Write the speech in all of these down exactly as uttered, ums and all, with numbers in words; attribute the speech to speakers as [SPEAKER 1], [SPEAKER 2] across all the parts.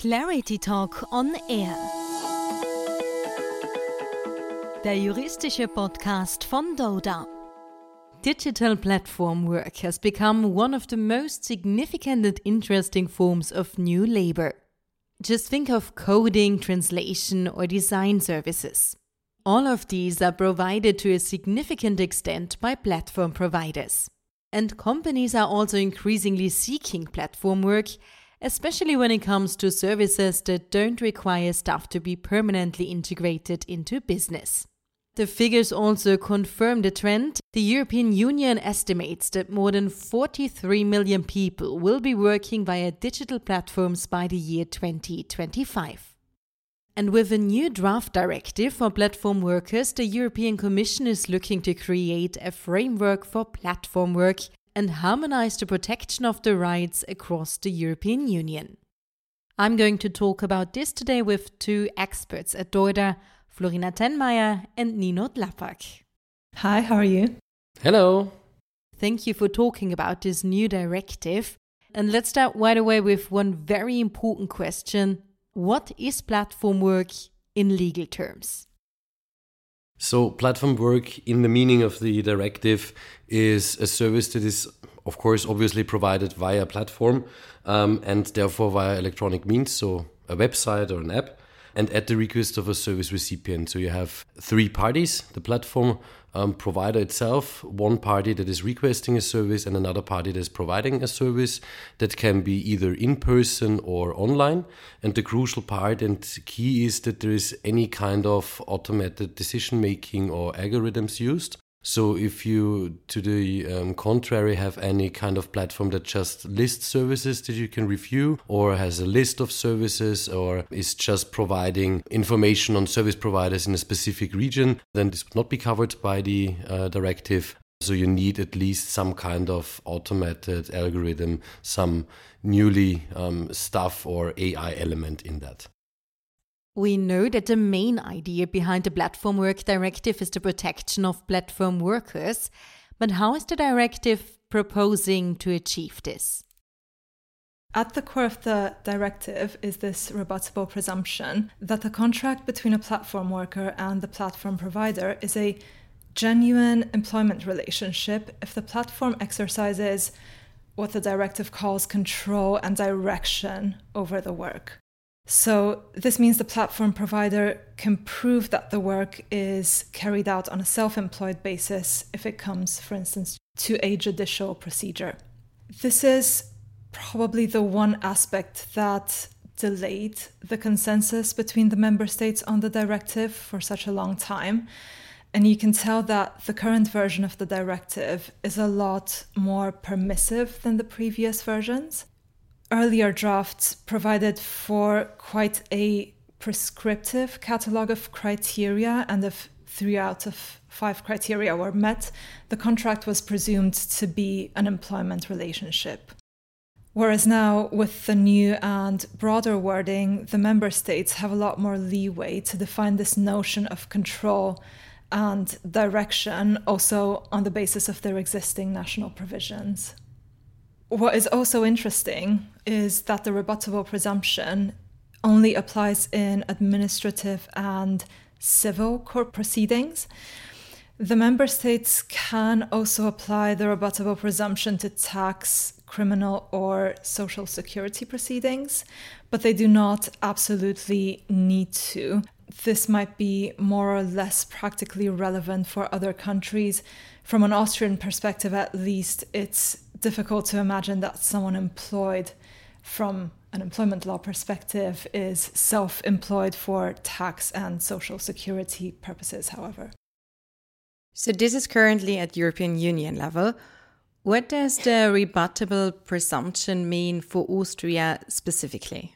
[SPEAKER 1] Clarity Talk on Air. Der juristische Podcast von Doda. Digital platform work has become one of the most significant and interesting forms of new labor. Just think of coding, translation, or design services. All of these are provided to a significant extent by platform providers. And companies are also increasingly seeking platform work, especially when it comes to services that don't require staff to be permanently integrated into business. The figures also confirm the trend. The European Union estimates that more than forty-three million people will be working via digital platforms by the year twenty twenty-five. And with a new draft directive for platform workers, the European Commission is looking to create a framework for platform work and harmonize the protection of the rights across the European Union. I'm going to talk about this today with two experts at Doda, Florina Tenmeier and Nino Dlapak.
[SPEAKER 2] Hi, how are you?
[SPEAKER 3] Hello.
[SPEAKER 1] Thank you for talking about this new directive. And let's start right away with one very important question. What is platform work in legal terms?
[SPEAKER 3] So platform work in the meaning of the directive is a service that is, of course, obviously provided via platform um, and therefore via electronic means, so a website or an app, and at the request of a service recipient. So you have three parties, the platform um, provider itself, one party that is requesting a service and another party that is providing a service that can be either in person or online. And the crucial part and key is that there is any kind of automated decision making or algorithms used. So if you, to the um, contrary, have any kind of platform that just lists services that you can review or has a list of services or is just providing information on service providers in a specific region, then this would not be covered by the uh, directive. So you need at least some kind of automated algorithm, some newly um, stuff or A I element in that.
[SPEAKER 1] We know that the main idea behind the Platform Work Directive is the protection of platform workers, but how is the directive proposing to achieve this?
[SPEAKER 2] At the core of the directive is this rebuttable presumption that the contract between a platform worker and the platform provider is a genuine employment relationship if the platform exercises what the directive calls control and direction over the work. So this means the platform provider can prove that the work is carried out on a self-employed basis if it comes, for instance, to a judicial procedure. This is probably the one aspect that delayed the consensus between the member states on the directive for such a long time. And you can tell that the current version of the directive is a lot more permissive than the previous versions. Earlier drafts provided for quite a prescriptive catalogue of criteria, and if three out of five criteria were met, the contract was presumed to be an employment relationship. Whereas now, with the new and broader wording, the member states have a lot more leeway to define this notion of control and direction, also on the basis of their existing national provisions. What is also interesting is that the rebuttable presumption only applies in administrative and civil court proceedings. The member states can also apply the rebuttable presumption to tax, criminal, or social security proceedings, but they do not absolutely need to. This might be more or less practically relevant for other countries. From an Austrian perspective, at least, it's difficult to imagine that someone employed from an employment law perspective is self-employed for tax and social security purposes, however.
[SPEAKER 1] So this is currently at European Union level. What does the rebuttable presumption mean for Austria specifically?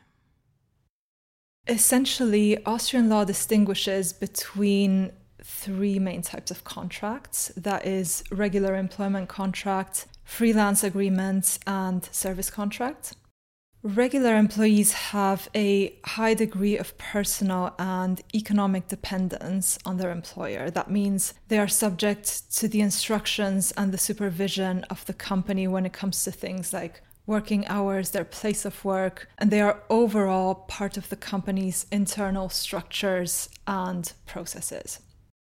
[SPEAKER 2] Essentially, Austrian law distinguishes between three main types of contracts. That is regular employment contract, freelance agreements, and service contract. Regular employees have a high degree of personal and economic dependence on their employer. That means they are subject to the instructions and the supervision of the company when it comes to things like working hours, their place of work, and they are overall part of the company's internal structures and processes.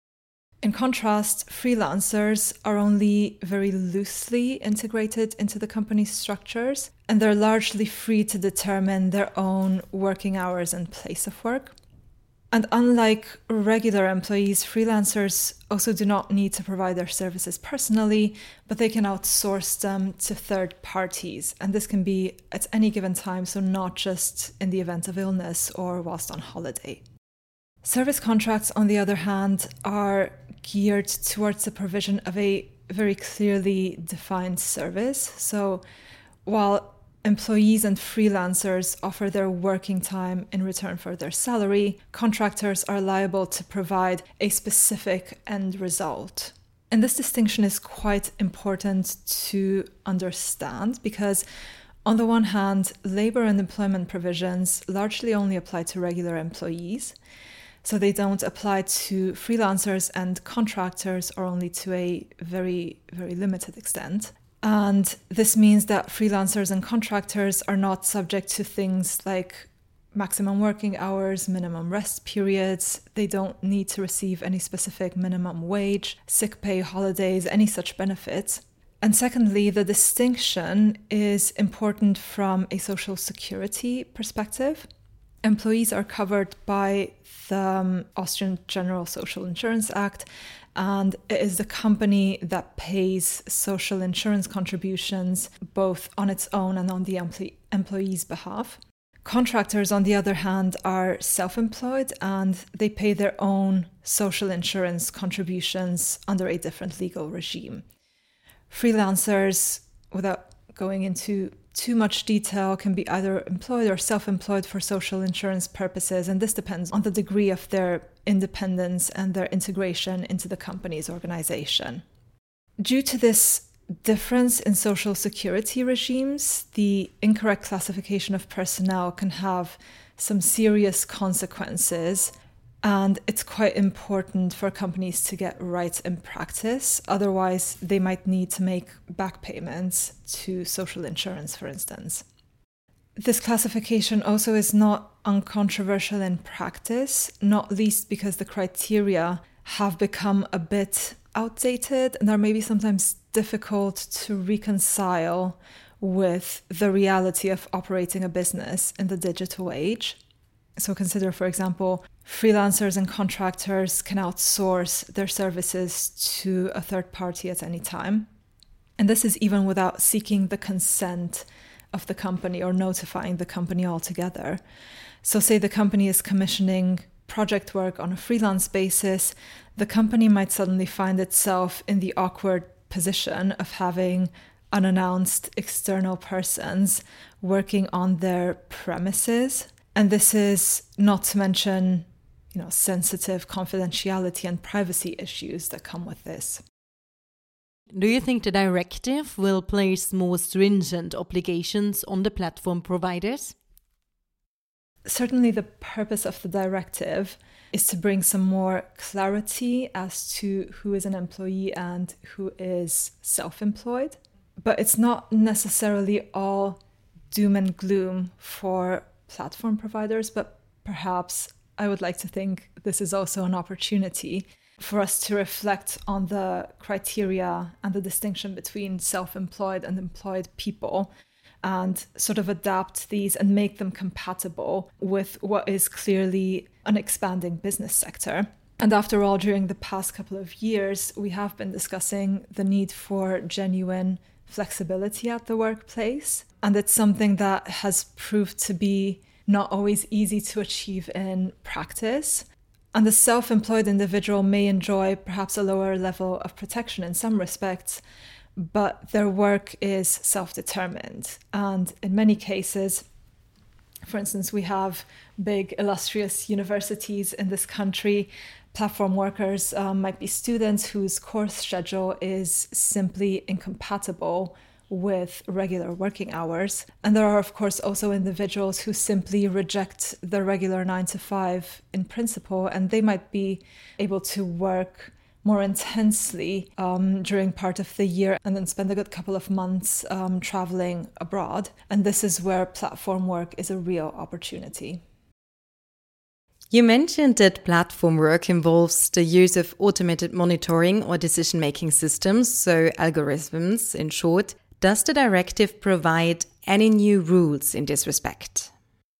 [SPEAKER 2] In contrast, freelancers are only very loosely integrated into the company's structures, and they're largely free to determine their own working hours and place of work. And unlike regular employees, freelancers also do not need to provide their services personally, but they can outsource them to third parties. And this can be at any given time, so not just in the event of illness or whilst on holiday. Service contracts, on the other hand, are geared towards the provision of a very clearly defined service. So while employees and freelancers offer their working time in return for their salary, contractors are liable to provide a specific end result. And this distinction is quite important to understand because, on the one hand, labor and employment provisions largely only apply to regular employees. So they don't apply to freelancers and contractors, or only to a very, very limited extent. And this means that freelancers and contractors are not subject to things like maximum working hours, minimum rest periods. They don't need to receive any specific minimum wage, sick pay, holidays, any such benefits. And secondly, the distinction is important from a social security perspective. Employees are covered by the um, Austrian General Social Insurance Act, and it is the company that pays social insurance contributions both on its own and on the empl- employee's behalf. Contractors, on the other hand, are self-employed and they pay their own social insurance contributions under a different legal regime. Freelancers, without going into too much detail, can be either employed or self-employed for social insurance purposes, and this depends on the degree of their independence and their integration into the company's organization. Due to this difference in social security regimes, the incorrect classification of personnel can have some serious consequences, and it's quite important for companies to get right in practice. Otherwise, they might need to make back payments to social insurance, for instance. This classification also is not uncontroversial in practice, not least because the criteria have become a bit outdated and are maybe sometimes difficult to reconcile with the reality of operating a business in the digital age. So consider, for example, freelancers and contractors can outsource their services to a third party at any time. And this is even without seeking the consent of the company or notifying the company altogether. So say the company is commissioning project work on a freelance basis, the company might suddenly find itself in the awkward position of having unannounced external persons working on their premises. And this is not to mention, you know, sensitive confidentiality and privacy issues that come with this.
[SPEAKER 1] Do you think the directive will place more stringent obligations on the platform providers?
[SPEAKER 2] Certainly the purpose of the directive is to bring some more clarity as to who is an employee and who is self-employed. But it's not necessarily all doom and gloom for platform providers, but perhaps I would like to think this is also an opportunity for us to reflect on the criteria and the distinction between self-employed and employed people, and sort of adapt these and make them compatible with what is clearly an expanding business sector. And after all, during the past couple of years, we have been discussing the need for genuine flexibility at the workplace. And it's something that has proved to be not always easy to achieve in practice. And the self-employed individual may enjoy perhaps a lower level of protection in some respects, but their work is self-determined. And in many cases, for instance, we have big illustrious universities in this country. Platform workers um, might be students whose course schedule is simply incompatible with regular working hours. And there are, of course, also individuals who simply reject the regular nine to five in principle, and they might be able to work more intensely um, during part of the year and then spend a good couple of months um, traveling abroad. And this is where platform work is a real opportunity.
[SPEAKER 1] You mentioned that platform work involves the use of automated monitoring or decision-making systems, so algorithms in short. Does the directive provide any new rules in this respect?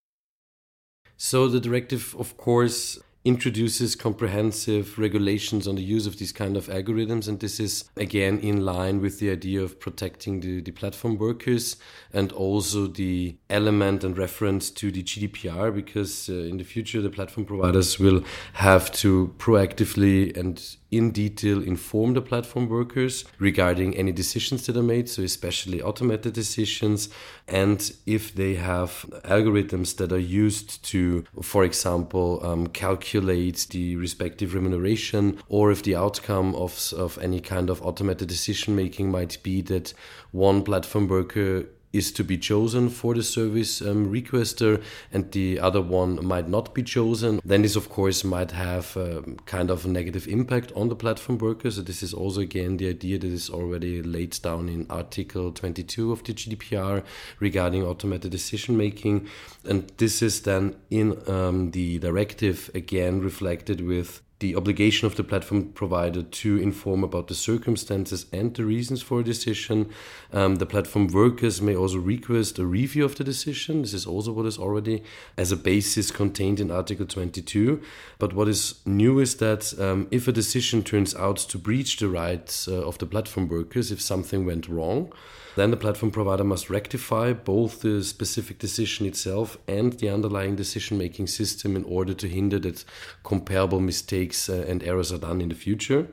[SPEAKER 3] So the directive, of course, introduces comprehensive regulations on the use of these kind of algorithms, and this is again in line with the idea of protecting the, the platform workers and also the element and reference to the G D P R, because uh, in the future the platform providers will have to proactively and in detail inform the platform workers regarding any decisions that are made, so especially automated decisions, and if they have algorithms that are used to, for example, um, calculate the respective remuneration, or if the outcome of, of any kind of automated decision making might be that one platform worker is to be chosen for the service um, requester and the other one might not be chosen, then this of course might have a kind of a negative impact on the platform workers. So this is also again the idea that is already laid down in Article twenty-two of the G D P R regarding automated decision making, and this is then in um, the directive again reflected with the obligation of the platform provider to inform about the circumstances and the reasons for a decision. Um, the platform workers may also request a review of the decision. This is also what is already as a basis contained in Article twenty-two. But what is new is that um, if a decision turns out to breach the rights uh, of the platform workers, if something went wrong, then the platform provider must rectify both the specific decision itself and the underlying decision-making system in order to hinder that comparable mistakes uh, and errors are done in the future.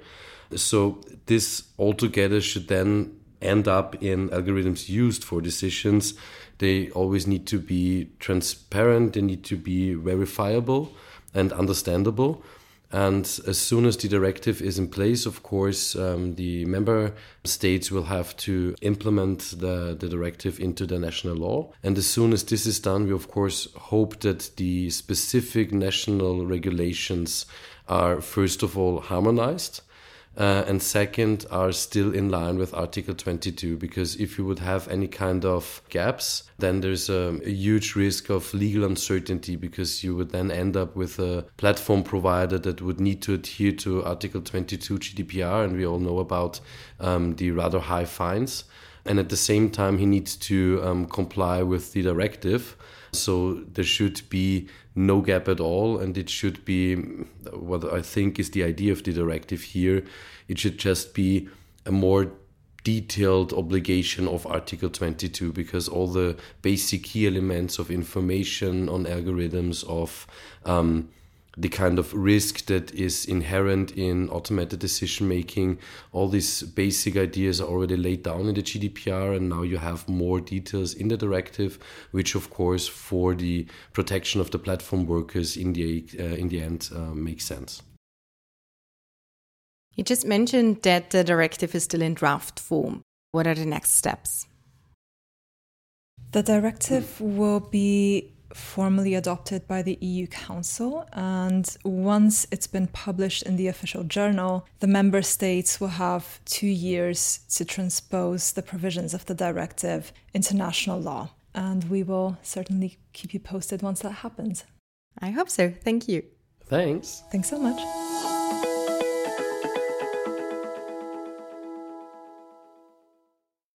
[SPEAKER 3] So this altogether should then end up in algorithms used for decisions. They always need to be transparent, they need to be verifiable and understandable. And as soon as the directive is in place, of course, um, the member states will have to implement the, the directive into the national law. And as soon as this is done, we of course hope that the specific national regulations are first of all harmonized. Uh, and second, are still in line with Article twenty-two, because if you would have any kind of gaps, then there's a, a huge risk of legal uncertainty, because you would then end up with a platform provider that would need to adhere to Article twenty-two G D P R, and we all know about um, the rather high fines. And at the same time, he needs to um, comply with the directive. So there should be no gap at all, and it should be what I think is the idea of the directive here. It should just be a more detailed obligation of Article twenty-two, because all the basic key elements of information on algorithms, of um, the kind of risk that is inherent in automated decision making, all these basic ideas are already laid down in the G D P R, and now you have more details in the directive, which of course for the protection of the platform workers in the uh, in the end uh, makes sense.
[SPEAKER 1] You just mentioned that the directive is still in draft form. What are the next steps?
[SPEAKER 2] The directive will be formally adopted by the E U Council, and once it's been published in the official journal, the member states will have two years to transpose the provisions of the directive into national law. And we will certainly keep you posted once that happens.
[SPEAKER 1] I hope so. Thank you.
[SPEAKER 3] Thanks.
[SPEAKER 2] Thanks so much.